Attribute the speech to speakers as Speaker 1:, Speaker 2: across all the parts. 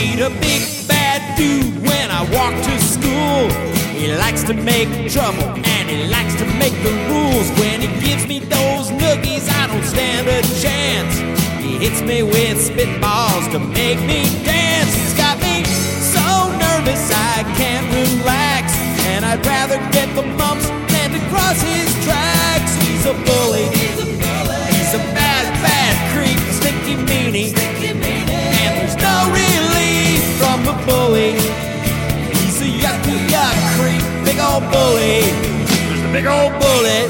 Speaker 1: ain't a big bad dude when I walk to school. He likes to make trouble and he likes to make the rules. When he gives me those noogies, I don't stand a chance. He hits me with spitballs to make me dance. He's got me so nervous I can't relax, and I'd rather get the mumps than to cross his tracks. He's a bully. He's a bad, bad creep, stinky meanie. And there's no relief from the bully. He's a yucky yuck creep, big old bully. There's a big old bully.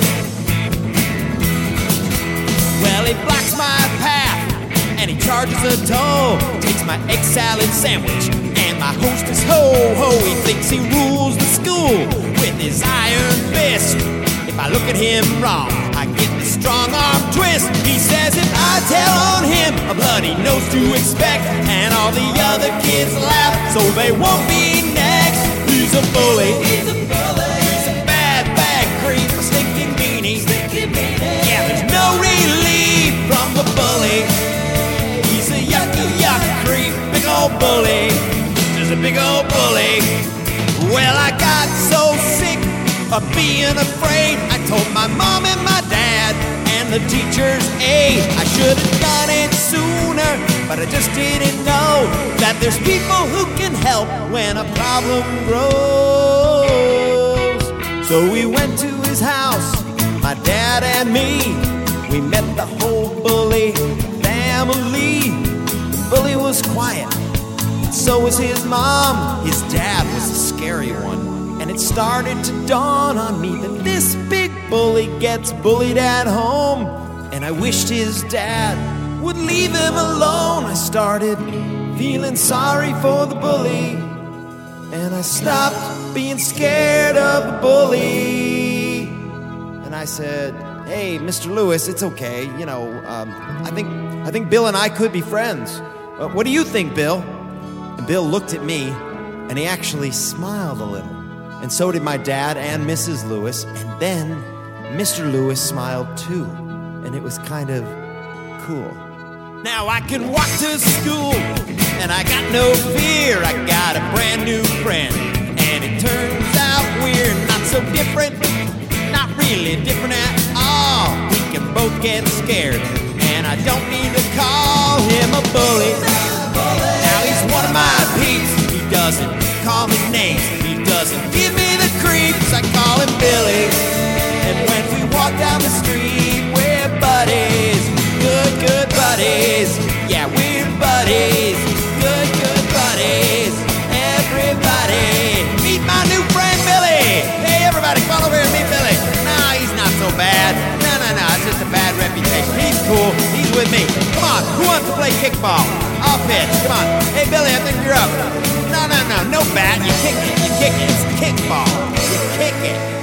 Speaker 1: Well, he blocks my path and he charges a toll. Takes my egg salad sandwich and my hostess ho-ho. He thinks he rules the school with his iron fist. If I look at him wrong, I get the strong arm twist. He says if I tell on him, a bloody knows to expect, and all the other kids laugh so they won't be next. He's a bully. He's a bad, bad creep, a stinking meanie. Yeah, there's no relief from the bully. He's a yucky yuck creep, big old bully. Just a big old bully. Well, I got so sick of being afraid, I told my mom and my dad and the teacher's aide. I should have done it sooner, but I just didn't know that there's people who can help when a problem grows. So we went to his house, my dad and me. We met the whole bully family. The bully was quiet, so was his mom. His dad was the scary one. And it started to dawn on me that this big bully gets bullied at home. And I wished his dad would leave him alone. I started feeling sorry for the bully, and I stopped being scared of the bully. And I said, hey, Mr. Lewis, it's okay. You know, I think Bill and I could be friends. What do you think, Bill? And Bill looked at me, and he actually smiled a little. And so did my dad and Mrs. Lewis. And then Mr. Lewis smiled too. And it was kind of cool. Now I can walk to school and I got no fear. I got a brand new friend, and it turns out we're not so different. Not really different at all. We can both get scared, and I don't need to call him a bully. Now he's one of my peeps. He doesn't call me names. He doesn't give me the creeps. I call him Billy. And when we walk down the street, we're buddies. Good, good buddies. Yeah, we're buddies. Good, good buddies. Everybody, meet my new friend Billy. Hey, everybody, come on over here and meet Billy. Nah, he's not so bad. No, it's just a bad reputation. He's cool. He's with me. Come on, who wants to play kickball? I'll pitch. Come on. Hey, Billy, I think you're up. No bat. You kick it. It's kickball. You kick it.